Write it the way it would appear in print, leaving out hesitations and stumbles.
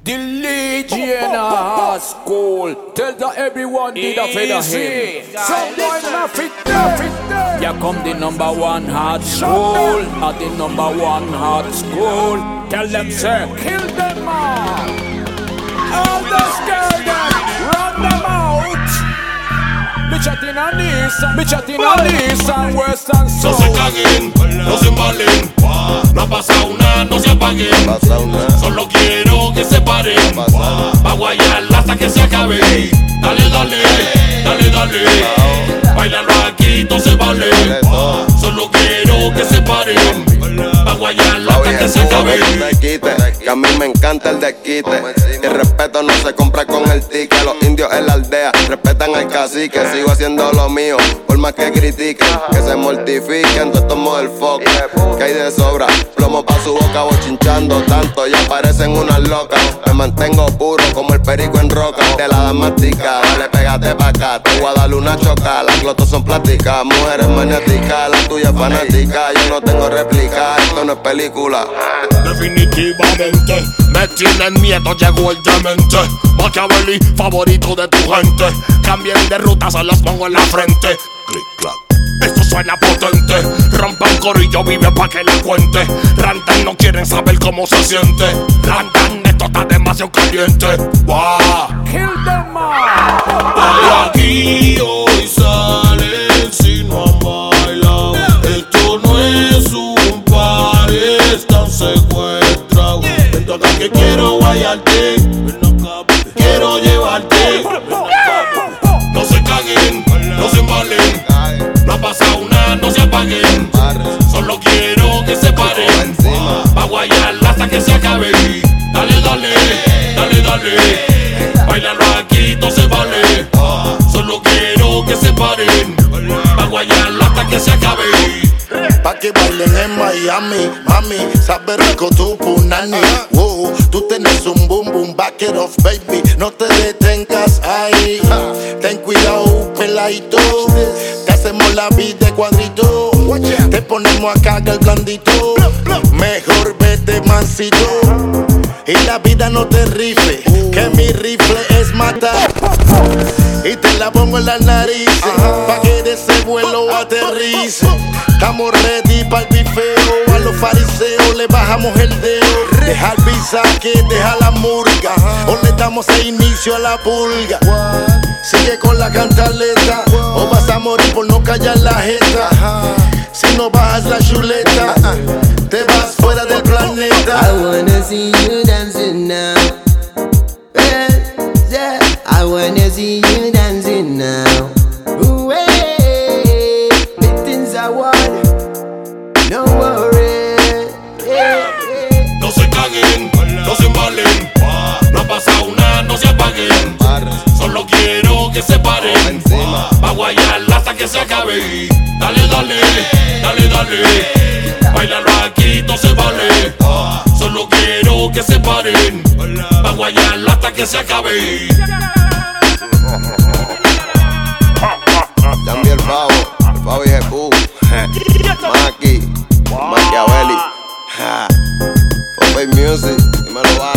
The Legion school. Tell that everyone did a feather him. Some boy nothing. Here come the number one hard school. At the number one hard school. Tell them sir, kill them all. All the scared run them out. Me chatting on this and Western Soul. No se caguen, no se embalen. No ha pasado nada, no se apaguen. Solo quiero que se paren. Pa' guayarla hasta que se acabe. Dale, dale, dale, dale. Bailarlo aquí, todo se vale. Solo quiero que se paren. Pa' guayarla hasta que se acabe. Que a mí me encanta el desquite. El respeto no se compra con el ticket. Los indios en la aldea respetan al cacique. Sigo haciendo lo mío, por más que critiquen. Que se mortifiquen, todos estos del foco. Que hay de sobra, plomo pa' su boca, bochinchando tanto. Ya parecen unas locas. Me mantengo puro como el perico en roca. Te la dan mastica, dale, pégate pa' acá. Te voy a darle una choca, las glotos son plásticas. Mujeres maniáticas, la tuya es fanática. Yo no tengo réplica, esto no es película. Definitivamente me tienen miedo, llegó el demente. Machiavelli, favorito de tu gente. Cambien de ruta, se los pongo en la frente. Click, clack. Esto suena potente. Rompan corillo, vive pa' que la cuente. Rantan, no quieren saber cómo se siente. Rantan, esto está demasiado caliente. Wow. Kill them all. De aquí hoy salen si no han bailado. Esto no es un party, están secuestrados. Ven acá que quiero guayarte, quiero llevarte. No se caguen, no se embalen. No ha pasado nada, no se apaguen. Solo quiero que se paren. Pa' guayarla hasta que se acabe. Dale, dale, dale, dale. Bailarlo aquí, todo se vale. Solo quiero que se paren. Pa' guayarla hasta que se acabe. Pa' que bailen en Miami, mami, sabe rico tu punani. Wow, tú tienes un boom boom, back it off, baby. No te detengas ahí. Ten cuidado, peladito. Te hacemos la vida de cuadrito. Te ponemos acá el blandito. Mejor vete mansito. Y la vida no te rifle, que mi rifle es matar. Y te la pongo en las narices, pa' que de ese vuelo aterrice. Estamos ready pa'l bifeo, a los fariseos le bajamos el dedo. Deja el bisaque, deja la murga, o le damos el inicio a la pulga. Sigue con la cantaleta, o vas a morir por no callar la jeta. Si no bajas la chuleta, te vas fuera del planeta. I wanna see you dancing now. Yeah, I wanna see you dancing now. Ooh, hey, the things I want, no worry. No se caguen, no se embalen. No ha pasado nada, no se apaguen. Solo quiero que se paren. Pa' guayarla hasta que se acabe. Dale, dale, dale, dale. Bailarlo aquí, todo se vale. Solo quiero que se paren. Pa' guayarla hasta que se acabe. Cambia el Favo y Jepú. Maki, Machiavelli. Popeye Music, dímelo va.